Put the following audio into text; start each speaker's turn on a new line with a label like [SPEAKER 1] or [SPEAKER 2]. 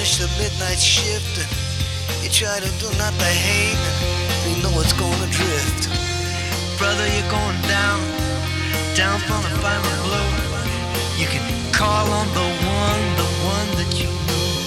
[SPEAKER 1] finish the midnight shift and you try to do not behave, and you know it's gonna drift. Brother, you're going down, down from the final blow. You can call on the one